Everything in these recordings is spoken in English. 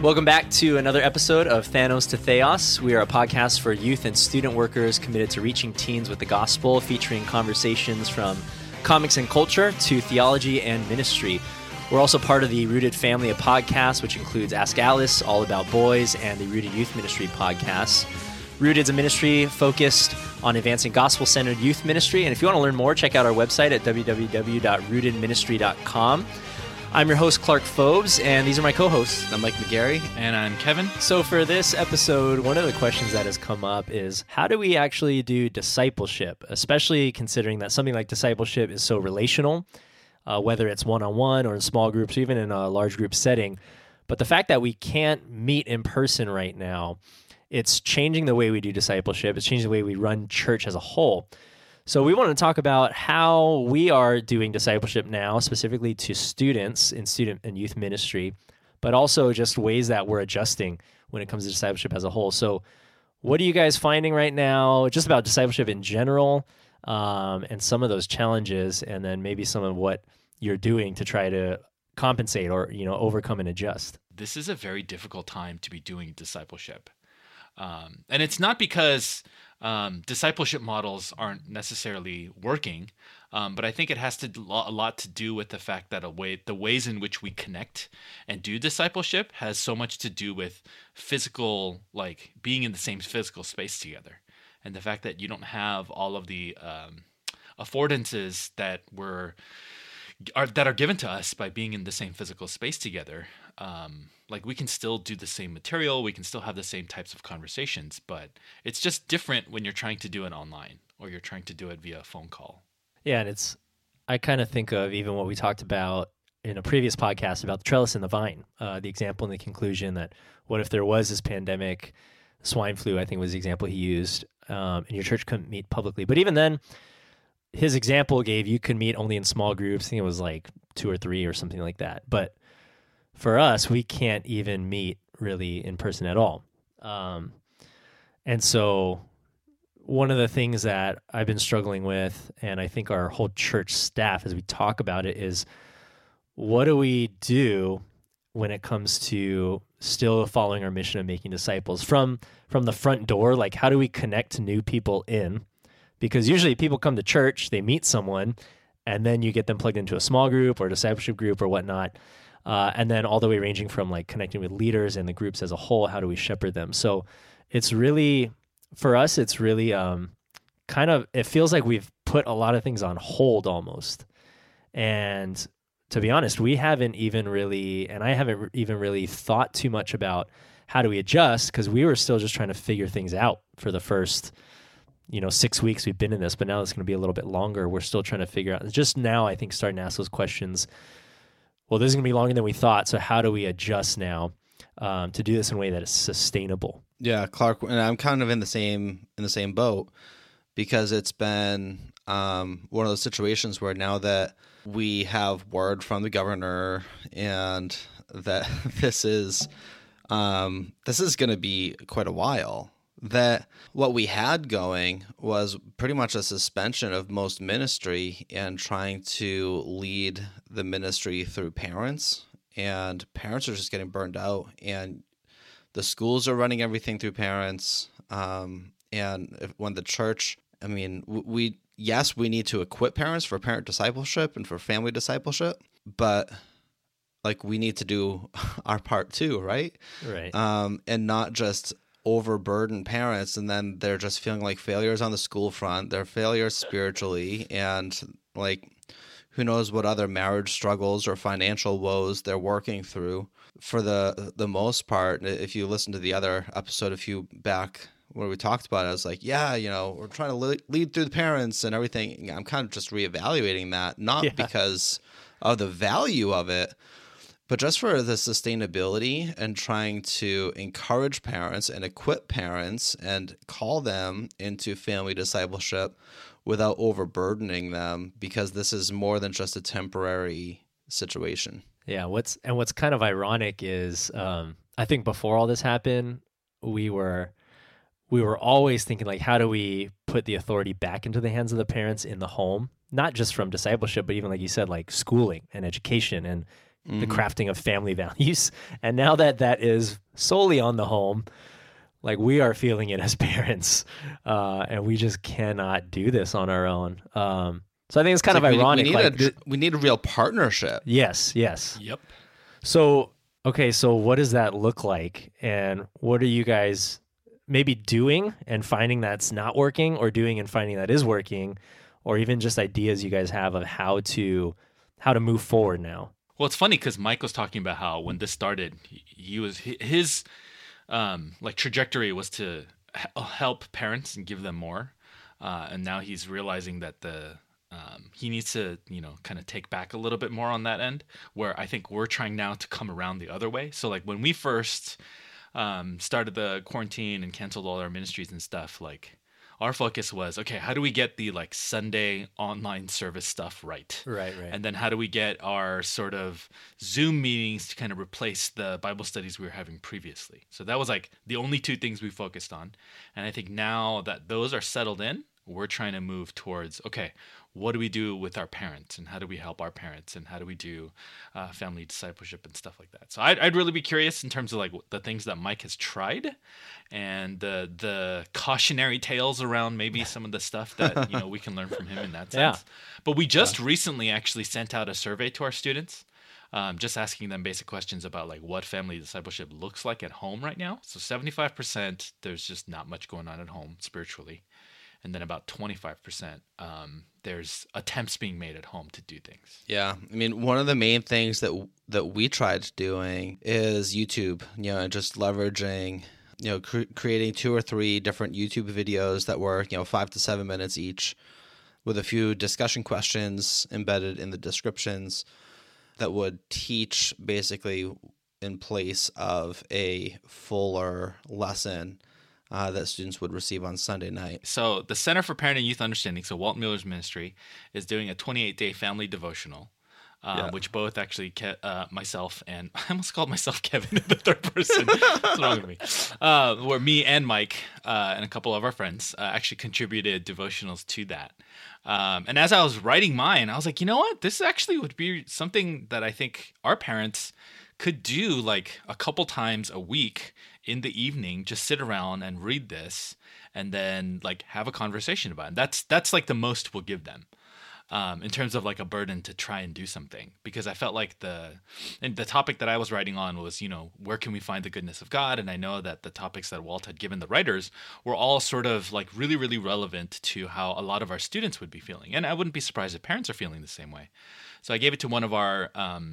Welcome back to another episode of Thanos to Theos. We are a podcast for youth and student workers committed to reaching teens with the gospel, featuring conversations from comics and culture to theology and ministry. We're also part of the Rooted family of podcasts, which includes Ask Alice, All About Boys, and the Rooted Youth Ministry podcasts. Rooted is a ministry focused on advancing gospel-centered youth ministry. And if you want to learn more, check out our website at www.rootedministry.com. I'm your host, Clark Phobes, and these are my co-hosts. I'm Mike McGarry. And I'm Kevin. So for this episode, one of the questions that has come up is, how do we actually do discipleship, especially considering that something like discipleship is so relational, whether it's one-on-one or in small groups, or even in a large group setting. But the fact that we can't meet in person right now, it's changing the way we do discipleship. It's changing the way we run church as a whole. So we want to talk about how we are doing discipleship now, specifically to students in student and youth ministry, but also just ways that we're adjusting when it comes to discipleship as a whole. So what are you guys finding right now, just about discipleship in general, and some of those challenges, and then maybe some of what you're doing to try to compensate or, overcome and adjust? This is a very difficult time to be doing discipleship. And it's not because discipleship models aren't necessarily working, but I think it has a lot to do with the fact that the ways in which we connect and do discipleship has so much to do with physical, like being in the same physical space together, and the fact that you don't have all of the affordances that are given to us by being in the same physical space together. Like we can still do the same material, we can still have the same types of conversations, but it's just different when you're trying to do it online or you're trying to do it via phone call. Yeah, and I kind of think of even what we talked about in a previous podcast about the trellis and the vine, the example in the conclusion that what if there was this pandemic, swine flu, I think was the example he used, and your church couldn't meet publicly. But even then, his example gave you could meet only in small groups. I think it was like 2 or 3 or something like that. But for us, we can't even meet really in person at all. And so one of the things that I've been struggling with, and I think our whole church staff as we talk about it, is what do we do when it comes to still following our mission of making disciples from the front door? Like, how do we connect new people in? Because usually people come to church, they meet someone, and then you get them plugged into a small group or a discipleship group or whatnot. And then all the way ranging from like connecting with leaders and the groups as a whole, how do we shepherd them? So it's really, for us, it's really it feels like we've put a lot of things on hold almost. And to be honest, we haven't even really, and I haven't even really thought too much about how do we adjust, because we were still just trying to figure things out for the first 6 weeks we've been in this, but now it's going to be a little bit longer. We're still trying to figure out, just now I think starting to ask those questions. Well, this is going to be longer than we thought, so how do we adjust now to do this in a way that is sustainable? Yeah, Clark, and I'm kind of in the same boat, because it's been one of those situations where now that we have word from the governor and that this is going to be quite a while, that what we had going was pretty much a suspension of most ministry and trying to lead the ministry through parents. And parents are just getting burned out, and the schools are running everything through parents. When the church, we need to equip parents for parent discipleship and for family discipleship, but like we need to do our part too, right? Right. And not just overburden parents, and then they're just feeling like failures on the school front. They're failures spiritually, and like who knows what other marriage struggles or financial woes they're working through. For the most part, if you listen to the other episode a few back where we talked about it, I was like, we're trying to lead through the parents and everything. I'm kind of just reevaluating that, not because of the value of it, but just for the sustainability and trying to encourage parents and equip parents and call them into family discipleship without overburdening them, because this is more than just a temporary situation. Yeah, what's kind of ironic is I think before all this happened, we were always thinking like, how do we put the authority back into the hands of the parents in the home? Not just from discipleship, but even like you said, like schooling and education and the crafting of family values. And now that that is solely on the home, like we are feeling it as parents, and we just cannot do this on our own. So I think it's kind of ironic. We need a real partnership. Yes. Yep. So, okay, so what does that look like? And what are you guys maybe doing and finding that's not working, or doing and finding that is working, or even just ideas you guys have of how to move forward now? Well, it's funny because Mike was talking about how when this started, his like trajectory was to help parents and give them more, and now he's realizing that he needs to kind of take back a little bit more on that end, where I think we're trying now to come around the other way. So like when we first started the quarantine and canceled all our ministries and stuff, like our focus was, okay, how do we get the like Sunday online service stuff right? Right. And then how do we get our sort of Zoom meetings to kind of replace the Bible studies we were having previously? So that was like the only two things we focused on. And I think now that those are settled in, we're trying to move towards, okay, what do we do with our parents, and how do we help our parents, and how do we do family discipleship and stuff like that? So I'd really be curious in terms of like the things that Mike has tried, and the cautionary tales around maybe some of the stuff that we can learn from him in that sense. Yeah. But we just recently actually sent out a survey to our students, just asking them basic questions about like what family discipleship looks like at home right now. So 75%, there's just not much going on at home spiritually. And then about 25%, there's attempts being made at home to do things. Yeah, I mean, one of the main things that we tried doing is YouTube. Just leveraging, creating 2 or 3 different YouTube videos that were 5 to 7 minutes each, with a few discussion questions embedded in the descriptions that would teach basically in place of a fuller lesson that students would receive on Sunday night. So the Center for Parent and Youth Understanding, so Walt Mueller's ministry, is doing a 28-day family devotional, which both actually myself and I almost called myself Kevin in the third person. What's wrong with me? Where me and Mike and a couple of our friends actually contributed devotionals to that. And as I was writing mine, I was like, you know what? This actually would be something that I think our parents could do like a couple times a week in the evening, just sit around and read this and then like have a conversation about it. That's like the most we'll give them in terms of like a burden to try and do something, because I felt like the topic that I was writing on was, where can we find the goodness of God? And I know that the topics that Walt had given the writers were all sort of like really, really relevant to how a lot of our students would be feeling. And I wouldn't be surprised if parents are feeling the same way. So I gave it to one of our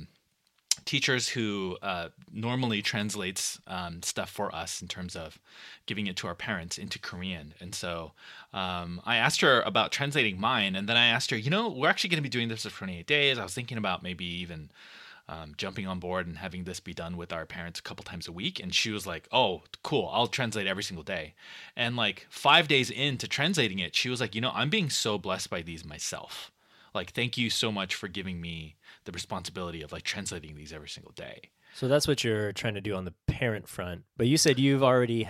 teachers who normally translates stuff for us in terms of giving it to our parents into Korean. And so I asked her about translating mine, and then I asked her, we're actually going to be doing this for 28 days. I was thinking about maybe even jumping on board and having this be done with our parents a couple times a week. And she was like, oh, cool, I'll translate every single day. And like 5 days into translating it, she was like, I'm being so blessed by these myself. Like, thank you so much for giving me the responsibility of like translating these every single day. So that's what you're trying to do on the parent front. But you said you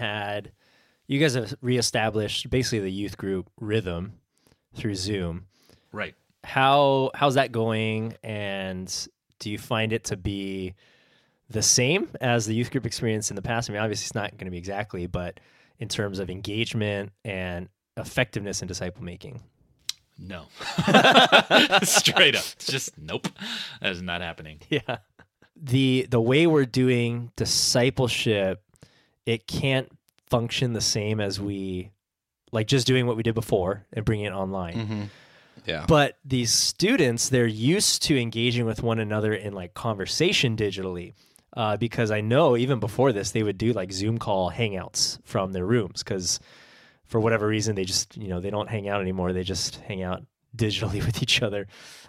guys have reestablished basically the youth group rhythm through Zoom. Right. How's that going? And do you find it to be the same as the youth group experience in the past? I mean, obviously it's not going to be exactly, but in terms of engagement and effectiveness in disciple making. No. Straight up. It's just nope. That is not happening. Yeah. The way we're doing discipleship, it can't function the same as we like just doing what we did before and bringing it online. Mm-hmm. Yeah. But these students, they're used to engaging with one another in like conversation digitally. Because I know even before this, they would do like Zoom call hangouts from their rooms because for whatever reason, they just, they don't hang out anymore. They just hang out digitally with each other.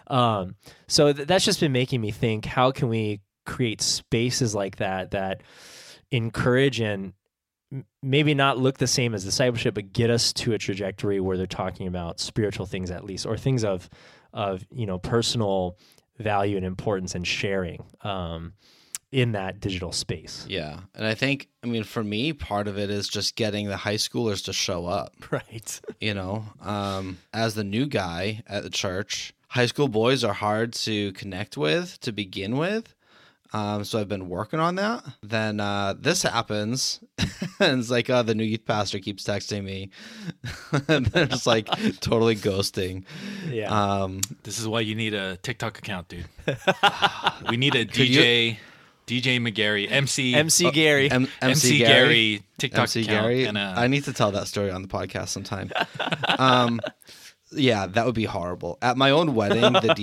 So that's just been making me think, how can we create spaces like that encourage and maybe not look the same as discipleship, but get us to a trajectory where they're talking about spiritual things at least, or things of personal value and importance and sharing in that digital space. Yeah. And I think, for me, part of it is just getting the high schoolers to show up. Right. As the new guy at the church, high school boys are hard to connect with to begin with. So I've been working on that. Then this happens, and it's like the new youth pastor keeps texting me, and they're just like totally ghosting. Yeah. This is why you need a TikTok account, dude. We need a DJ McGarry, MC Gary. MC Gary TikTok MC account. Gary. And, I need to tell that story on the podcast sometime. Yeah, that would be horrible. At my own wedding, the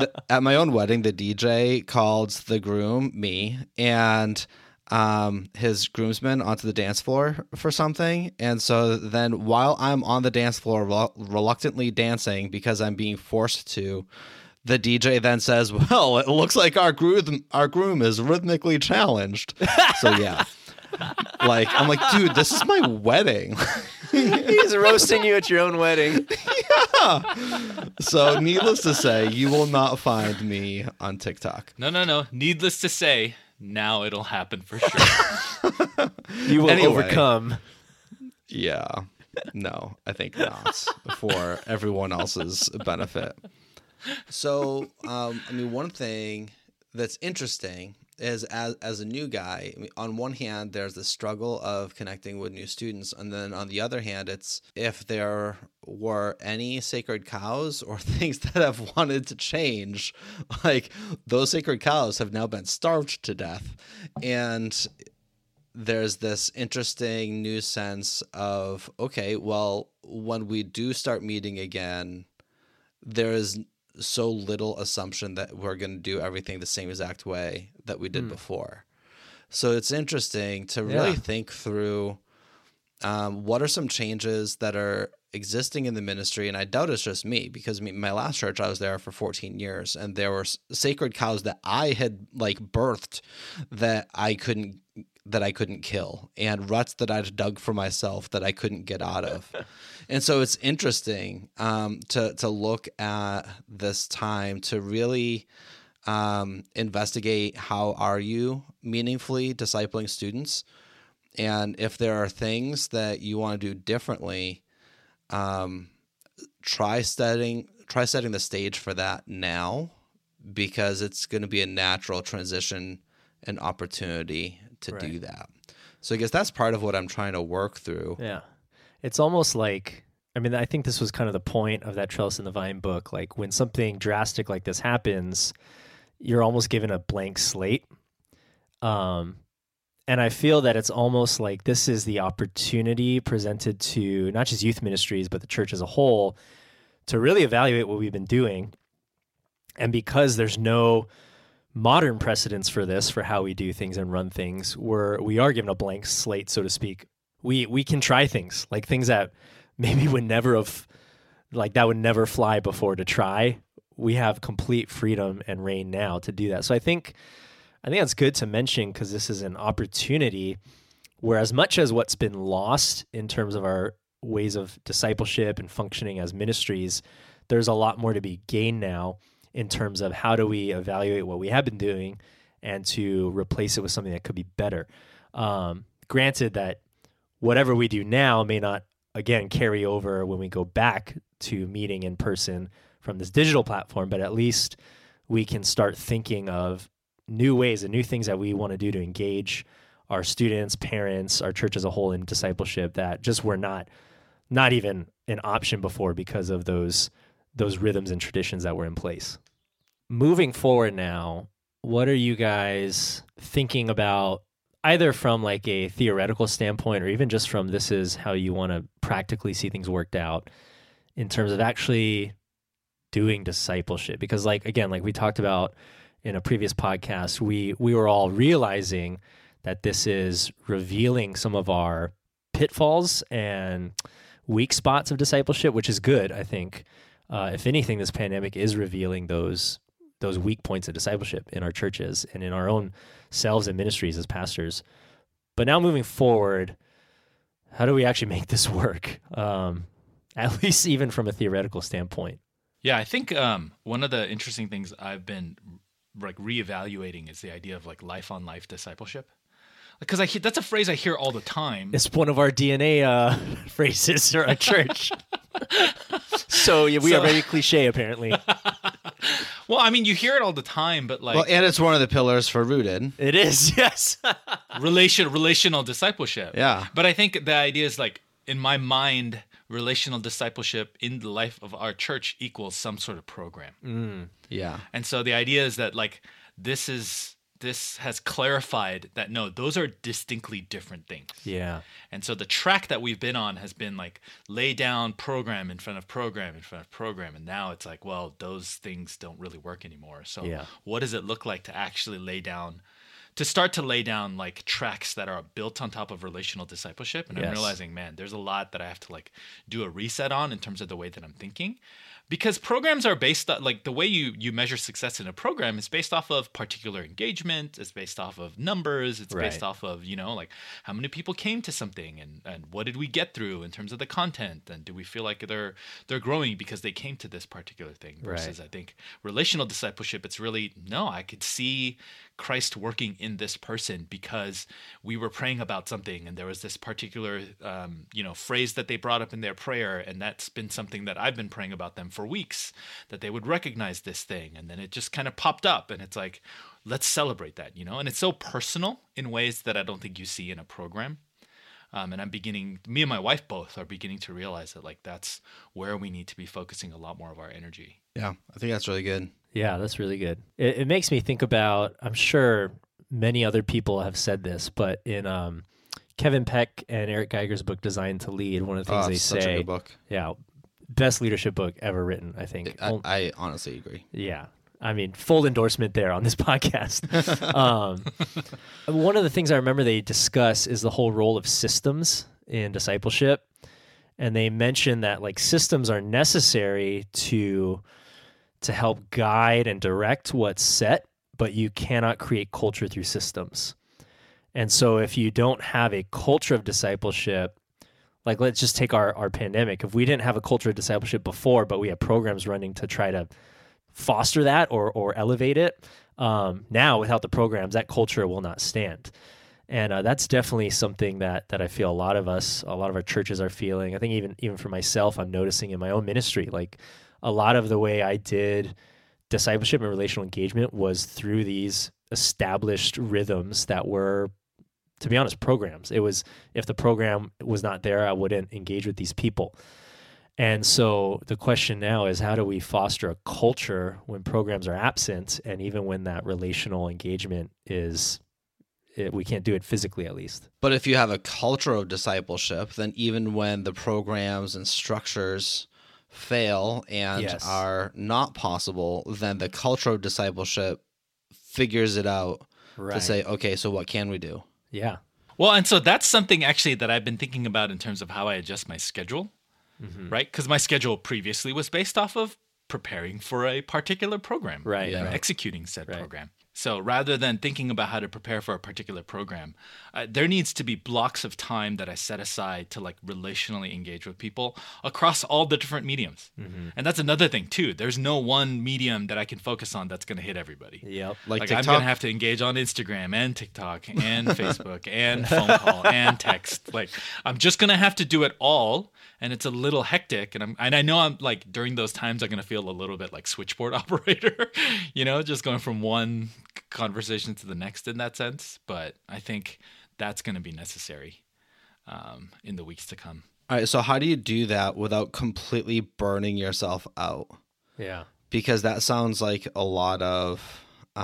DJ called the groom, me, and his groomsmen onto the dance floor for something. And so then while I'm on the dance floor reluctantly dancing because I'm being forced to, the DJ then says, "Well, it looks like our groom is rhythmically challenged." So yeah. Like, I'm like, dude, this is my wedding. He's roasting you at your own wedding. Yeah. So needless to say, you will not find me on TikTok. No. Needless to say, now it'll happen for sure. You will overcome. Yeah. No, I think not. For everyone else's benefit. So, one thing that's interesting is as a new guy, on one hand, there's the struggle of connecting with new students. And then on the other hand, it's if there were any sacred cows or things that have wanted to change, like those sacred cows have now been starved to death. And there's this interesting new sense of, okay, well, when we do start meeting again, there is so little assumption that we're going to do everything the same exact way that we did before. So it's interesting to really think through what are some changes that are existing in the ministry. And I doubt it's just me, because my last church, I was there for 14 years, and there were sacred cows that I had like birthed that I couldn't kill, and ruts that I'd dug for myself that I couldn't get out of. And so it's interesting to look at this time to really investigate how are you meaningfully discipling students, and if there are things that you want to do differently, try setting the stage for that now, because it's going to be a natural transition and opportunity to do that. So I guess that's part of what I'm trying to work through. Yeah. It's almost like, I think this was kind of the point of that Trellis in the Vine book. Like when something drastic like this happens, you're almost given a blank slate. And I feel that it's almost like this is the opportunity presented to not just youth ministries, but the church as a whole to really evaluate what we've been doing. And because there's no modern precedents for this, for how we do things and run things, we are given a blank slate, so to speak. We can try things, like things that maybe would never fly before to try. We have complete freedom and reign now to do that. So I think that's good to mention, because this is an opportunity where, as much as what's been lost in terms of our ways of discipleship and functioning as ministries, there's a lot more to be gained now in terms of how do we evaluate what we have been doing and to replace it with something that could be better. Granted that whatever we do now may not, again, carry over when we go back to meeting in person from this digital platform, but at least we can start thinking of new ways and new things that we want to do to engage our students, parents, our church as a whole in discipleship that just were not even an option before because of those rhythms and traditions that were in place. Moving forward now, what are you guys thinking about, either from like a theoretical standpoint or even just from this is how you want to practically see things worked out in terms of actually doing discipleship? Because like we talked about in a previous podcast, we were all realizing that this is revealing some of our pitfalls and weak spots of discipleship, which is good, I think. If anything, this pandemic is revealing those weak points of discipleship in our churches and in our own selves and ministries as pastors. But now moving forward, how do we actually make this work? At least even from a theoretical standpoint. Yeah, I think one of the interesting things I've been like reevaluating is the idea of like life on life discipleship. Because that's a phrase I hear all the time. It's one of our DNA phrases for our church. So we are very cliche, apparently. Well, I mean, you hear it all the time, but like Well, and it's one of the pillars for Rooted. It is, yes. relational discipleship. Yeah. But I think the idea is like, in my mind, relational discipleship in the life of our church equals some sort of program. Yeah. And so the idea is that like this has clarified that no, those are distinctly different things. Yeah. And so the track that we've been on has been like lay down program in front of program in front of program. And now it's like, well, those things don't really work anymore. So Yeah. what does it look like to actually start to lay down like tracks that are built on top of relational discipleship? And I'm Yes. realizing, man, there's a lot that I have to like do a reset on in terms of the way that I'm thinking. Because programs are based on, like, the way you measure success in a program is based off of particular engagement. It's based off of numbers. It's based Right. off of, like how many people came to something and what did we get through in terms of the content, and do we feel like they're growing because they came to this particular thing. Versus Right. I think relational discipleship, it's really, no, I could see Christ working in this person because we were praying about something and there was this particular phrase that they brought up in their prayer, and that's been something that I've been praying about them for weeks, that they would recognize this thing, and then it just kind of popped up, and it's like, let's celebrate that, and it's so personal in ways that I don't think you see in a program. And me and my wife both are beginning to realize that like that's where we need to be focusing a lot more of our energy. Yeah. I think that's really good. Yeah, that's really good. It makes me think about, I'm sure many other people have said this, but in Kevin Peck and Eric Geiger's book, Designed to Lead, one of the things they Such say, a good book. yeah, best leadership book ever written, I think. I honestly agree. Yeah. I mean, full endorsement there on this podcast. One of the things I remember they discuss is the whole role of systems in discipleship. And they mention that like systems are necessary to help guide and direct what's set, but you cannot create culture through systems. And so if you don't have a culture of discipleship, like let's just take our pandemic. If we didn't have a culture of discipleship before, but we have programs running to try to foster that or elevate it, now without the programs, that culture will not stand. And that's definitely something that I feel a lot of our churches are feeling. I think even for myself, I'm noticing in my own ministry, like a lot of the way I did discipleship and relational engagement was through these established rhythms that were, to be honest, programs. It was, if the program was not there, I wouldn't engage with these people. And so the question now is, how do we foster a culture when programs are absent, and even when that relational engagement we can't do it physically, at least. But if you have a culture of discipleship, then even when the programs and structures fail and Yes. are not possible, then the culture of discipleship figures it out to say, okay, so what can we do? Yeah. Well, and so that's something actually that I've been thinking about in terms of how I adjust my schedule, right? Because my schedule previously was based off of preparing for a particular program, Right, and right. executing said Right. program. So rather than thinking about how to prepare for a particular program, there needs to be blocks of time that I set aside to like relationally engage with people across all the different mediums. And that's another thing too. There's no one medium that I can focus on that's going to hit everybody. Yep. Like I'm TikTok? going to have to engage on Instagram and TikTok and Facebook and phone call and text. Like I'm just going to have to do it all, and it's a little hectic. And I know I'm like, during those times I'm going to feel a little bit like switchboard operator, just going from one conversation to the next in that sense. But I think that's going to be necessary in the weeks to come. All right, so how do you do that without completely burning yourself out? Yeah. Because that sounds like a lot of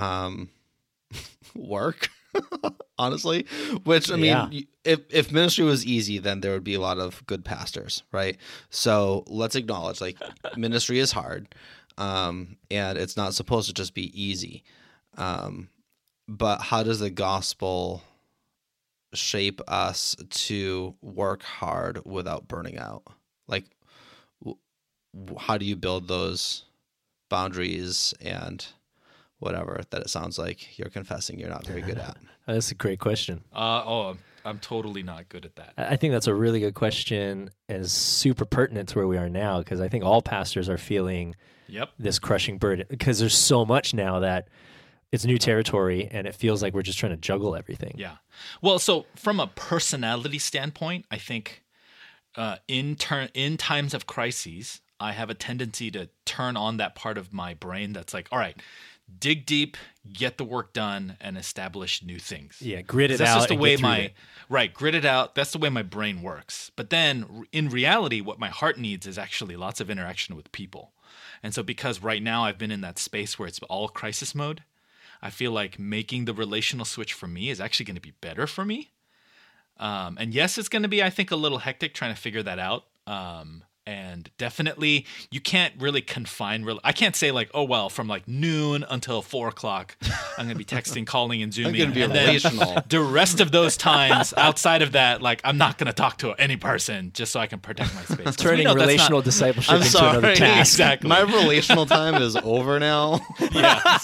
work, honestly. Which, I mean, Yeah. if ministry was easy, then there would be a lot of good pastors, right? So let's acknowledge, like, ministry is hard, and it's not supposed to just be easy. But how does the gospel shape us to work hard without burning out? Like, how do you build those boundaries and whatever that it sounds like you're confessing you're not very good at? That's a great question. I'm totally not good at that. I think that's a really good question, and is super pertinent to where we are now, because I think all pastors are feeling Yep. this crushing burden, because there's so much now that it's new territory, and it feels like we're just trying to juggle everything. Yeah. Well, so from a personality standpoint, I think in times of crises, I have a tendency to turn on that part of my brain that's like, all right, dig deep, get the work done, and establish new things. Yeah, grit it That's out. just the and way get through my it. right, grit it out. That's the way my brain works. But then in reality, what my heart needs is actually lots of interaction with people. And so because right now I've been in that space where it's all crisis mode, I feel like making the relational switch for me is actually going to be better for me. And yes, it's going to be, I think, a little hectic trying to figure that out. And definitely, you can't really confine. I can't say like, oh well, from like noon until 4 o'clock, I'm going to be texting, calling, and zooming. I'm gonna be and then relational. the rest of those times, outside of that, like I'm not going to talk to any person just so I can protect my space. 'Cause we Turning know that's relational not- discipleship I'm into another sorry. task. Exactly. My relational time is over now. Yeah.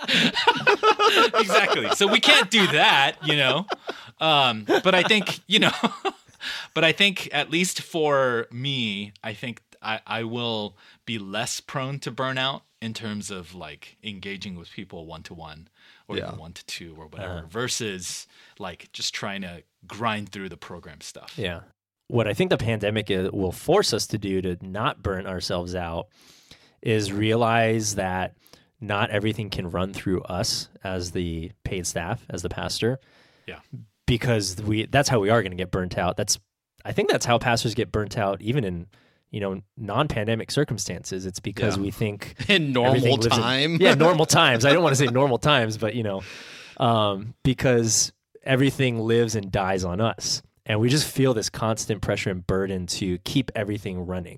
Exactly. So we can't do that, you know. But I think, you know, but I think at least for me, I think I will be less prone to burnout in terms of like engaging with people 1-to-1 or Yeah. even 1-to-2 or whatever versus like just trying to grind through the program stuff. Yeah. What I think the pandemic will force us to do to not burn ourselves out is realize that not everything can run through us as the paid staff, as the pastor. Yeah. Because that's how we are going to get burnt out. I think that's how pastors get burnt out even in, non-pandemic circumstances. It's because Yeah. we think In normal everything lives in- time. yeah, normal times. I don't want to say normal times, but because everything lives and dies on us. And we just feel this constant pressure and burden to keep everything running.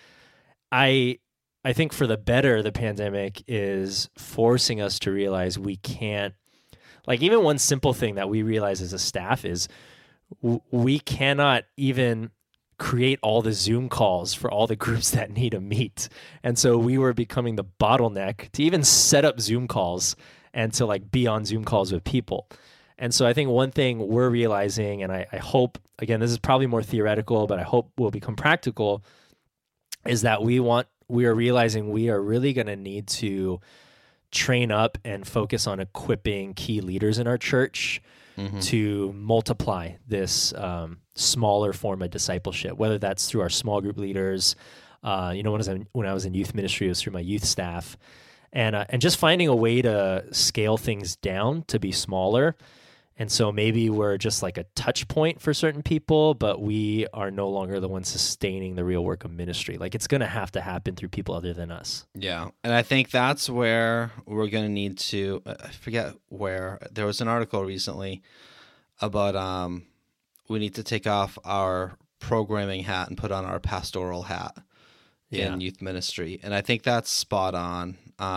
I think for the better, the pandemic is forcing us to realize we can't, like even one simple thing that we realize as a staff is we cannot even create all the Zoom calls for all the groups that need to meet. And so we were becoming the bottleneck to even set up Zoom calls and to like be on Zoom calls with people. And so I think one thing we're realizing, and I hope, again, this is probably more theoretical, but I hope will become practical, is that we are realizing we are really going to need to train up and focus on equipping key leaders in our church to multiply this smaller form of discipleship, whether that's through our small group leaders. When I was in youth ministry, it was through my youth staff, and just finding a way to scale things down to be smaller. And so maybe we're just like a touch point for certain people, but we are no longer the ones sustaining the real work of ministry. Like it's going to have to happen through people other than us. Yeah. And I think that's where we're going to need to, I forget where, there was an article recently about we need to take off our programming hat and put on our pastoral hat in youth ministry. And I think that's spot on.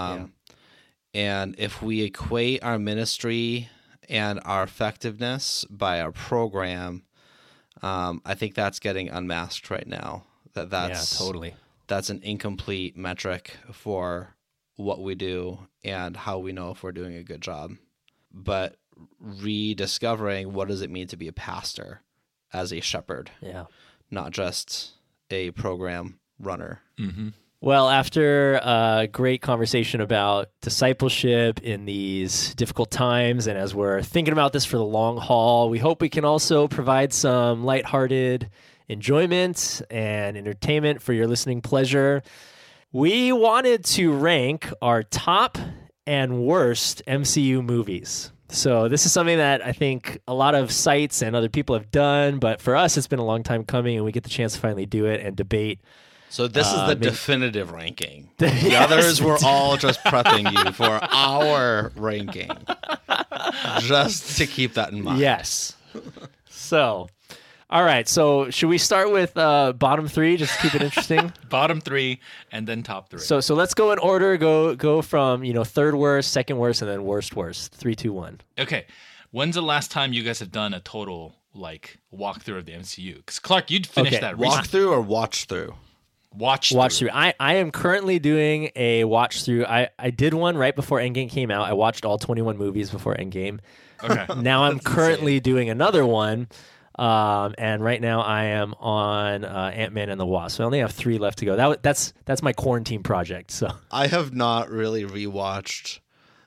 And if we equate our ministry and our effectiveness by our program, I think that's getting unmasked right now. That's totally. That's an incomplete metric for what we do and how we know if we're doing a good job. But rediscovering what does it mean to be a pastor as a shepherd, not just a program runner. Mm-hmm. Well, after a great conversation about discipleship in these difficult times, and as we're thinking about this for the long haul, we hope we can also provide some lighthearted enjoyment and entertainment for your listening pleasure. We wanted to rank our top and worst MCU movies. So this is something that I think a lot of sites and other people have done, but for us, it's been a long time coming, and we get the chance to finally do it and debate. So this is the maybe- definitive ranking. The others were all just prepping you for our ranking. Just to keep that in mind. Yes. So, all right. So should we start with bottom three, just to keep it interesting? Bottom 3 and then top 3. So let's go in order. Go from third worst, second worst, and then worst. 3, 2, 1. Okay. When's the last time you guys have done a total like walkthrough of the MCU? Because Clark, you'd finished Okay, that recently. Walk through or watch through? Watch Through. I am currently doing a watch through. I did one right before Endgame came out. I watched all 21 movies before Endgame. Okay. Now I'm currently doing another one. And right now I am on Ant-Man and the Wasp. So I only have 3 left to go. That's my quarantine project. So I have not really rewatched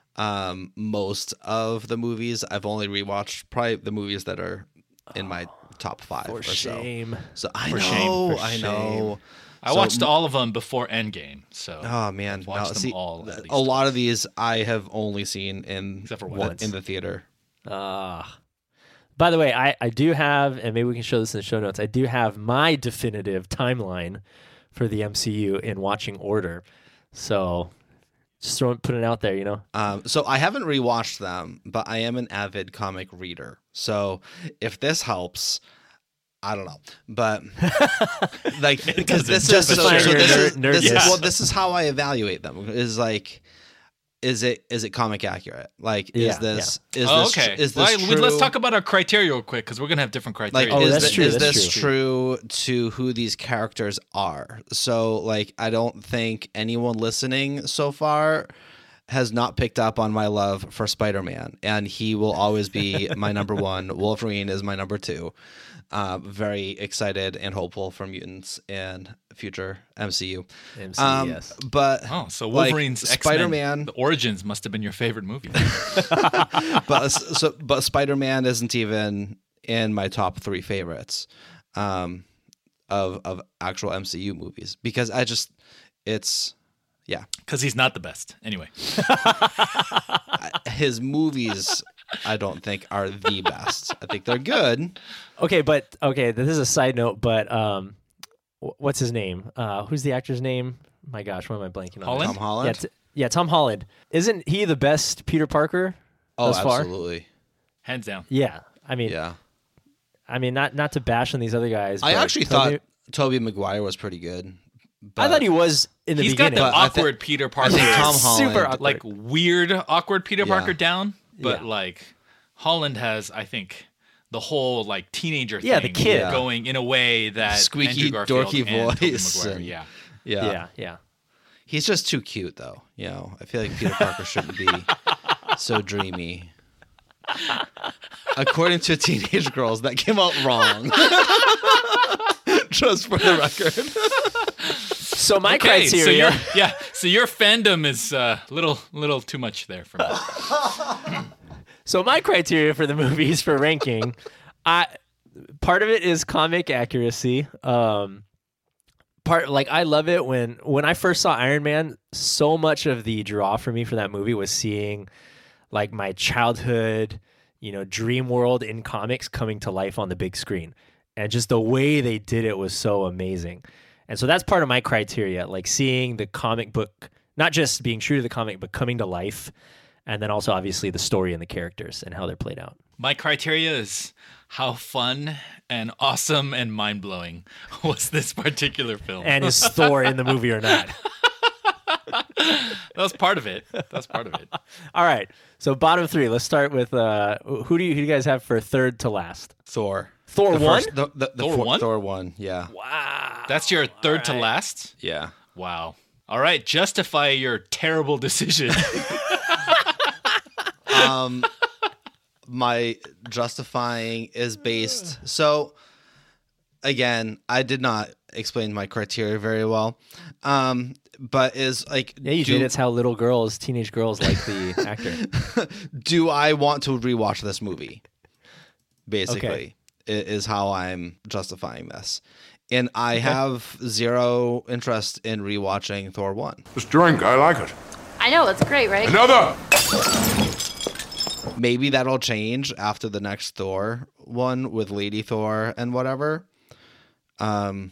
most of the movies. I've only rewatched probably the movies that are in my top 5 for or shame. so. So I For know, shame, for I know. I watched all of them before Endgame, so Oh man, I've watched no, them see, all. At least a lot of these I have only seen in Except for once. in the theater. By the way, I do have, and maybe we can show this in the show notes, I do have my definitive timeline for the MCU in watching order. So just put it out there, you know? So I haven't rewatched them, but I am an avid comic reader. So if this helps, I don't know, but like because this is justifying your nerdiness. well, this is how I evaluate them. Is like, is it comic accurate? Like, is this okay? Is this well, true? let's talk about our criteria real quick because we're gonna have different criteria. Like, that's true, is that's this true. true to who these characters are? So, like, I don't think anyone listening so far has not picked up on my love for Spider-Man, and he will always be my number one. Wolverine is my number two. Very excited and hopeful for mutants and future MCU. yes. But so Wolverine's like, X-Men, Spider-Man, the Origins must have been your favorite movie. but Spider-Man isn't even in my top 3 favorites of actual MCU movies because it's Because he's not the best. Anyway. his movies I don't think are the best. I think they're good. Okay, this is a side note, but what's his name? Who's the actor's name? My gosh, what am I blanking on? Holland? Tom Holland? Yeah, Tom Holland. Isn't he the best Peter Parker thus far? Absolutely. Hands down. Yeah. I mean, not to bash on these other guys. I but actually thought Tobey Maguire was pretty good. I thought he was in the He's beginning. got the awkward Peter Parker. I think Tom Holland, super awkward. like weird, awkward Peter Yeah. Parker down, but Yeah. like Holland has, I think, the whole like teenager Yeah, the thing kid. going in a way that Squeaky, Andrew Garfield dorky and Tobey voice Maguire, and- yeah. Yeah. He's just too cute, though. You know, I feel like Peter Parker shouldn't be so dreamy. According to Teenage Girls, that came out wrong. Just for the record. So my Okay, criteria. so your fandom is little too much there for me. So my criteria for the movies for ranking, part of it is comic accuracy. I love it when I first saw Iron Man. So much of the draw for me for that movie was seeing like my childhood, dream world in comics coming to life on the big screen, and just the way they did it was so amazing. And so that's part of my criteria, like seeing the comic book, not just being true to the comic, but coming to life. And then also, obviously, the story and the characters and how they're played out. My criteria is how fun and awesome and mind-blowing was this particular film. And is Thor in the movie or not? That was part of it. All right. So bottom 3. Let's start with who do you guys have for third to last? Thor. Thor 1? Thor 1? Thor 1, yeah. Wow. That's your third to last? Yeah. Wow. All right. Justify your terrible decision. My justifying is based. So, again, I did not explain my criteria very well. But is like, Yeah, you did. It's how teenage girls like the actor. do I want to rewatch this movie? Basically, Okay. is how I'm justifying this. And I have zero interest in rewatching Thor 1. This drink, I like it. I know, it's great, right? Another! Maybe that'll change after the next Thor one with Lady Thor and whatever. I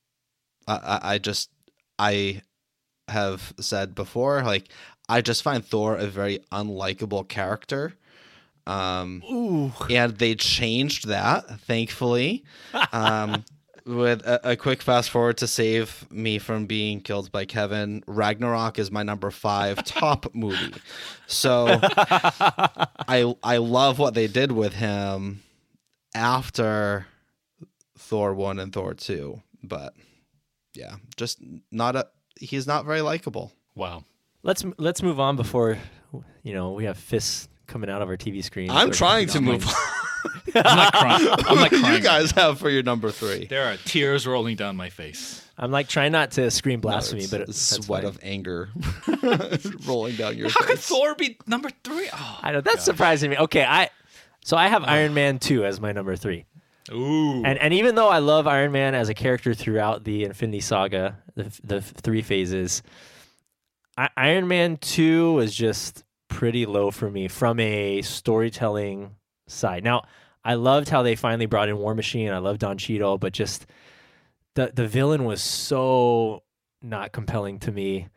have said before, like, I just find Thor a very unlikable character. And they changed that, thankfully. With a quick fast forward to save me from being killed by Kevin, Ragnarok is my number 5 top movie. So I love what they did with him after Thor 1 and Thor 2. But yeah, just he's not very likable. Wow. Let's move on before we have fists coming out of our TV screens. I'm trying to move on. I'm not crying. I'm not crying. You guys have for your number 3. There are tears rolling down my face. I'm like trying not to scream blasphemy, It's but a that's sweat fine. of anger rolling down your How could face. Thor be number 3? Oh, I know that's surprising me. Okay, so I have Iron Man 2 as my number 3. Ooh. And even though I love Iron Man as a character throughout the Infinity Saga, the three phases, Iron Man 2 was just pretty low for me from a storytelling side. Now, I loved how they finally brought in War Machine. I love Don Cheadle, but just the villain was so not compelling to me.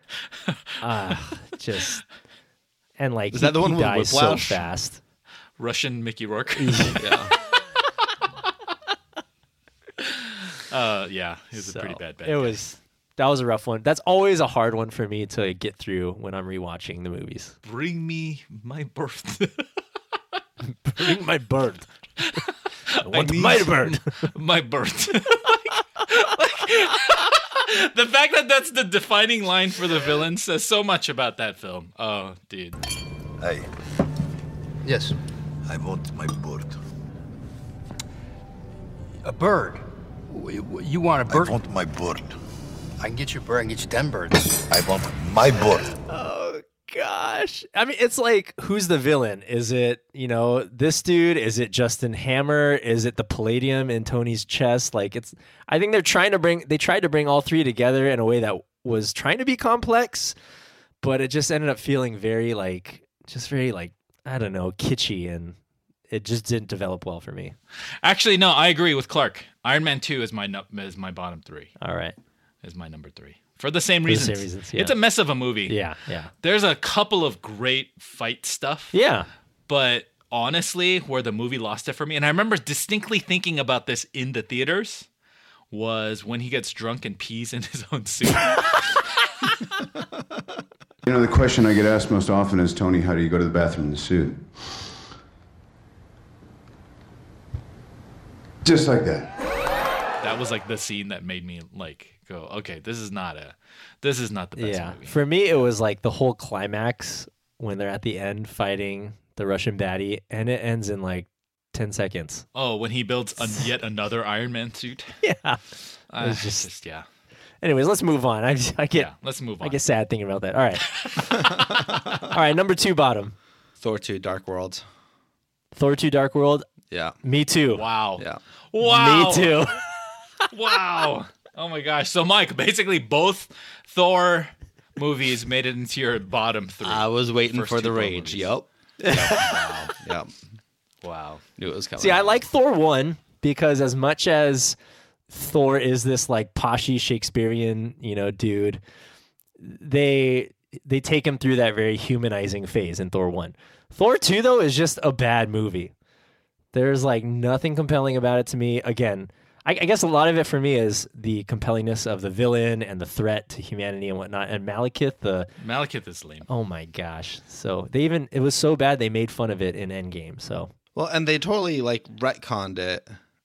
Just and like Is that the one he with dies so Whiplash? fast. Russian Mickey Rourke. Yeah. Yeah, he was a pretty bad It guy. that was a rough one. That's always a hard one for me to get through when I'm rewatching the movies. Bring me my birth. Bring my bird. I want need my bird. My birth. The fact that that's the defining line for the villain says so much about that film. Oh, dude. Hey, Yes. I want my bird. A bird. You want a I bird? want my bird. I can get you a bird. I can get you 10 birds. I want my bird. Oh gosh. I mean, it's like, who's the villain? Is it, this dude? Is it Justin Hammer? Is it the palladium in Tony's chest? Like, I think they tried to bring all three together in a way that was trying to be complex, but it just ended up feeling very I don't know, kitschy, and it just didn't develop well for me. Actually, no, I agree with Clark. Iron Man 2 is my bottom three. All right. Is my number 3. For the same the reasons. same reasons, yeah. It's a mess of a movie. Yeah. There's a couple of great fight stuff. Yeah. But honestly, where the movie lost it for me, and I remember distinctly thinking about this in the theaters, was when he gets drunk and pees in his own suit. You know, the question I get asked most often is, Tony, how do you go to the bathroom in the suit? Just like that. That was like the scene that made me like go, okay, this is not the best movie. For me, it was like the whole climax when they're at the end fighting the Russian baddie, and it ends in like 10 seconds. Oh, when he builds yet another Iron Man suit. Yeah. It's just yeah. Anyways, let's move on. I get Let's move on. I get sad thinking about that. All right. All right, number 2 bottom. Thor 2 Dark World. Thor 2 Dark World. Yeah. Me too. Wow. Yeah. Wow. Me too. Wow. Oh my gosh. So Mike, basically both Thor movies made it into your bottom 3. I was waiting First for two the Thor rage. movies. Yep. Wow. Yep. Wow. Knew it was coming. See, I like Thor 1 because as much as Thor is this like poshy Shakespearean, dude, they take him through that very humanizing phase in Thor 1. Thor 2 though is just a bad movie. There's like nothing compelling about it to me. Again, I guess a lot of it for me is the compellingness of the villain and the threat to humanity and whatnot. And Malekith is lame. oh my gosh. So it was so bad they made fun of it in Endgame. So Well, and they totally like retconned it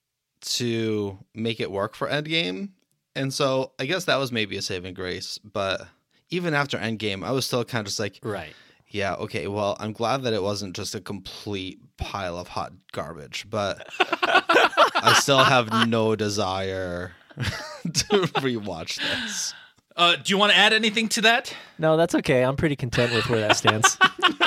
to make it work for Endgame. And so I guess that was maybe a saving grace. But even after Endgame, I was still kind of just like, right. yeah, okay, well, I'm glad that it wasn't just a complete pile of hot garbage, but I still have no desire to rewatch this. Do you want to add anything to that? No, that's okay. I'm pretty content with where that stands.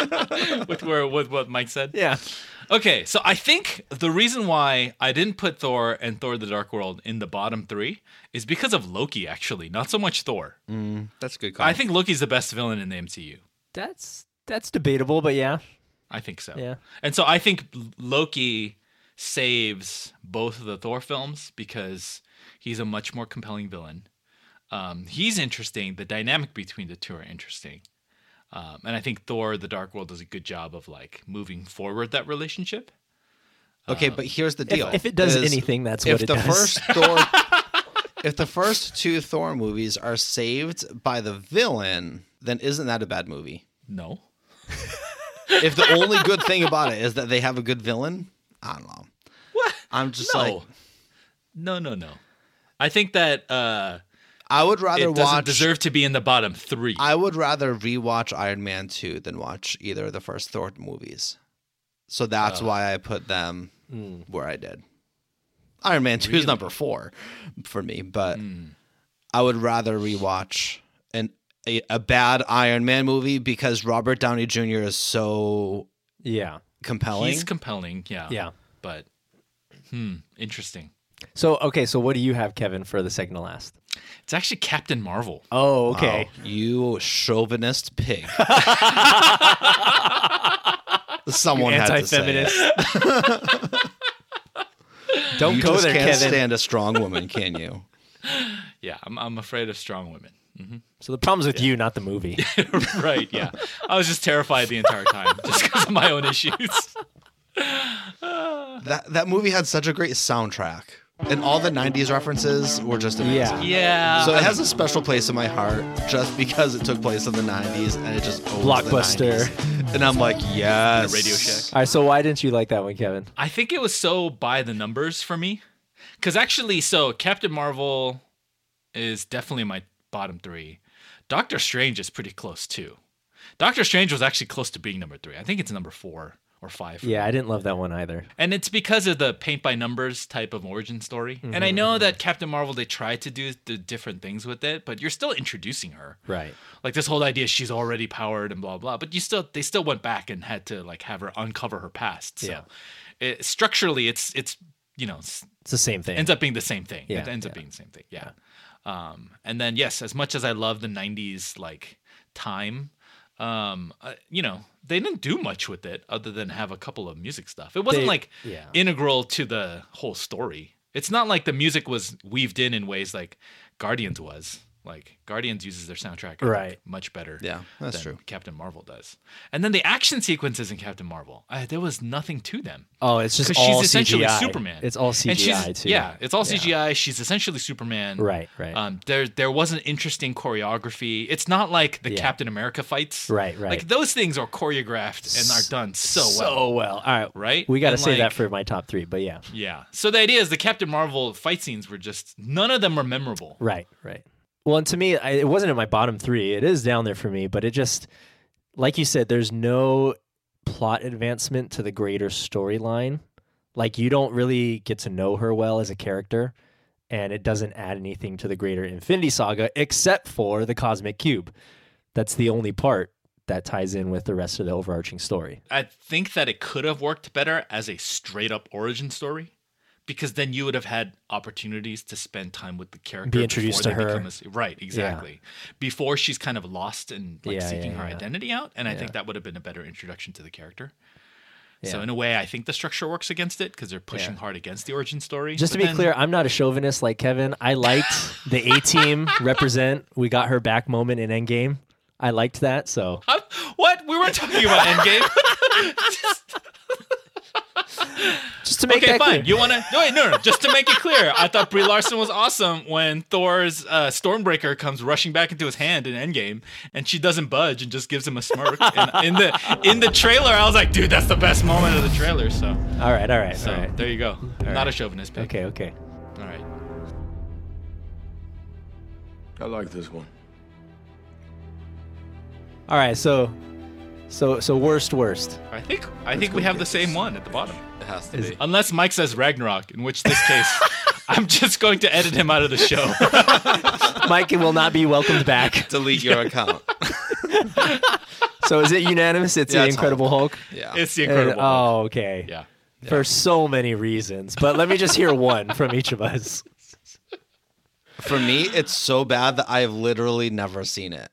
with what Mike said? Yeah. Okay, so I think the reason why I didn't put Thor and Thor the Dark World in the bottom 3 is because of Loki, actually, not so much Thor. That's a good call. I think Loki's the best villain in the MCU. That's debatable, but yeah. I think so. Yeah. And so I think Loki saves both of the Thor films because he's a much more compelling villain. He's interesting. The dynamic between the two are interesting. And I think Thor the Dark World does a good job of like moving forward that relationship. Okay, but here's the deal. If it does is anything, that's what it the does. first Thor if the first 2 Thor movies are saved by the villain, then isn't that a bad movie? No. If the only good thing about it is that they have a good villain, I don't know. What? I'm just No. like, No. I think that I would rather it doesn't watch. deserve to be in the bottom 3. I would rather rewatch Iron Man 2 than watch either of the first Thor movies. So that's why I put them where I did. Iron Man 2 is number 4 for me, but I would rather rewatch a bad Iron Man movie because Robert Downey Jr. is so Yeah. compelling. He's compelling, yeah. Yeah. But Interesting. So what do you have, Kevin, for the second to last? It's actually Captain Marvel. Oh, okay. Wow, you chauvinist pig. Someone had to say it. Anti-feminist. Don't You go just there, can't Kevin. stand a strong woman, can you? Yeah, I'm afraid of strong women. So the problem's with you, not the movie. Right, yeah. I was just terrified the entire time just because of my own issues. That movie had such a great soundtrack, and all the '90s references were just amazing. Yeah. So it has a special place in my heart just because it took place in the '90s and it just owns Blockbuster. the 90s. And I'm like, yes. Radio Shack. All right, so why didn't you like that one, Kevin? I think it was so by the numbers for me. Because actually, so Captain Marvel is definitely my bottom 3. Doctor Strange is pretty close too. Doctor Strange was actually close to being number 3. I think it's number 4 or 5. Yeah, I didn't love that one either. And it's because of the paint by numbers type of origin story. And I know that Captain Marvel, they tried to do the different things with it, but you're still introducing her. Right. Like this whole idea she's already powered and blah blah, but they still went back and had to like have her uncover her past. So structurally it's It's the same thing. ends up being the same thing. Yeah, It ends up being the same thing. Yeah. And then yes, as much as I love the 90s like time, they didn't do much with it other than have a couple of music stuff. It wasn't integral to the whole story. It's not like the music was weaved in ways like Guardians was. Like Guardians uses their soundtrack I think, Right. much better Yeah, that's than true. Captain Marvel does. And then the action sequences in Captain Marvel, there was nothing to them. Oh, it's just Because all she's essentially CGI. Superman. It's all And CGI too. Yeah, it's all CGI. She's essentially Superman. Right. There wasn't interesting choreography. It's not like the Yeah. Captain America fights. Right. Like those things are choreographed and are done so well. So well. All right. Right? We got to And, say that like- for my top 3, but yeah. Yeah. So the idea is the Captain Marvel fight scenes were just none of them were memorable. Right. Well, and to me, it wasn't in my bottom 3. It is down there for me, but it just, like you said, there's no plot advancement to the greater storyline. Like, you don't really get to know her well as a character, and it doesn't add anything to the greater Infinity Saga except for the Cosmic Cube. That's the only part that ties in with the rest of the overarching story. I think that it could have worked better as a straight up origin story. Because then you would have had opportunities to spend time with the character. Be introduced before to they her. become right, exactly. Before she's kind of lost and like seeking her yeah. identity out. And I think that would have been a better introduction to the character. So Yeah. in a way, I think the structure works against it because they're pushing hard against the origin story. Just to But be then- clear, I'm not a chauvinist like Kevin. I liked the A-Team represent. We got her back moment in Endgame. I liked that, so... What? We weren't talking about Endgame. Just to make Okay, that fine. clear. You want to? No. Just to make it clear, I thought Brie Larson was awesome when Thor's Stormbreaker comes rushing back into his hand in Endgame, and she doesn't budge and just gives him a smirk. And in the trailer, I was like, dude, that's the best moment of the trailer. So, All right. so there you go. Not a chauvinist pick. Okay. All right. I like this one. All right, so worst. I think we have the same one at the bottom. It has to be. Unless Mike says Ragnarok, in which this case, I'm just going to edit him out of the show. Mike will not be welcomed back. Delete your account. So is it unanimous? It's Yeah, the it's Incredible Hulk? Yeah. It's the Incredible Hulk. Oh, okay. Yeah. For so many reasons. But let me just hear one from each of us. For me, it's so bad that I have literally never seen it.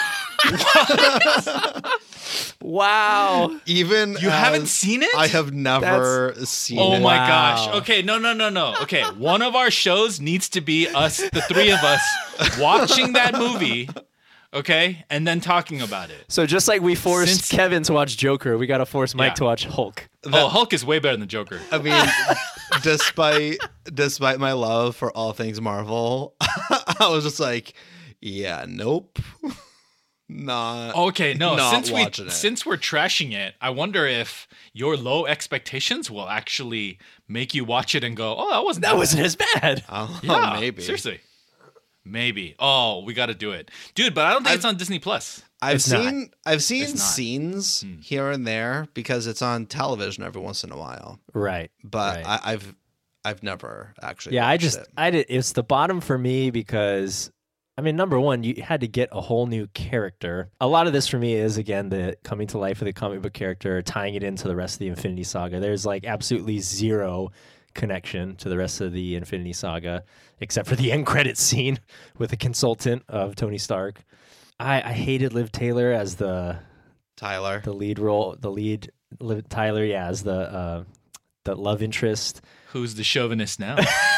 Wow. Even You haven't seen it? I have never seen Oh it. my Wow. gosh. Okay, no. Okay, one of our shows needs to be us, the three of us, watching that movie, okay, and then talking about it. So just like we forced Since- Kevin to watch Joker, we got to force Mike Yeah. to watch Hulk. Hulk is way better than Joker. I mean, despite my love for all things Marvel, I was just like, yeah, nope. Not Okay, no. not watching it. Since we're trashing it, I wonder if your low expectations will actually make you watch it and go, "Oh, that wasn't as bad. Oh, Yeah, maybe. seriously, maybe. Oh, we got to do it, dude. But I don't think it's on Disney Plus. I've It's not. seen It's not. scenes here and there because it's on television every once in a while. Right. But right. I've never actually Yeah, watched it. I did. It's the bottom for me because, I mean, number one, you had to get a whole new character. A lot of this for me is, again, the coming to life of the comic book character, tying it into the rest of the Infinity Saga. There's like absolutely zero connection to the rest of the Infinity Saga, except for the end credits scene with the consultant of Tony Stark. I hated Liv Taylor as the lead role, Liv Tyler, as the love interest. Who's the chauvinist now?